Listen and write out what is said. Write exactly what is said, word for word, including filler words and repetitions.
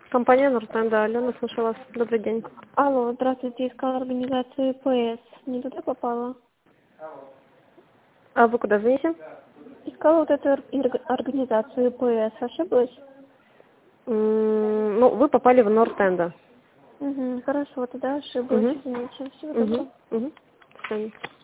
Компания Нортен, да, Алена, слушаю вас. Добрый день. Алло, здравствуйте, искала организацию ПС. Не туда попала? А вы куда звоните? Искала вот эту ор- организацию ПС. Ошиблась? М, Ну, вы попали в Нортенда. Угу, хорошо, тогда ошиблась. Угу. Извините. Всего Угу. доброго. Угу. До свидания.